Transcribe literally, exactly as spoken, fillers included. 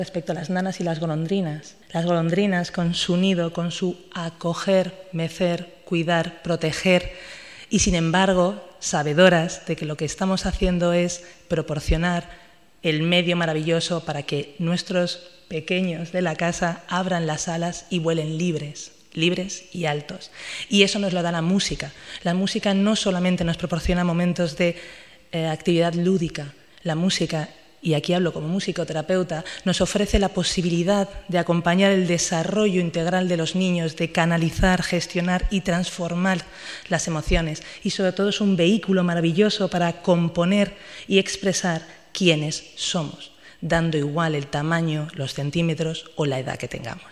Respecto a las nanas y las golondrinas, las golondrinas con su nido, con su acoger, mecer, cuidar, proteger, y sin embargo, sabedoras de que lo que estamos haciendo es proporcionar el medio maravilloso para que nuestros pequeños de la casa abran las alas y vuelen libres, libres y altos. Y eso nos lo da la música. La música no solamente nos proporciona momentos de eh, actividad lúdica, la música, y aquí hablo como musicoterapeuta, nos ofrece la posibilidad de acompañar el desarrollo integral de los niños, de canalizar, gestionar y transformar las emociones. Y sobre todo es un vehículo maravilloso para componer y expresar quiénes somos, dando igual el tamaño, los centímetros o la edad que tengamos.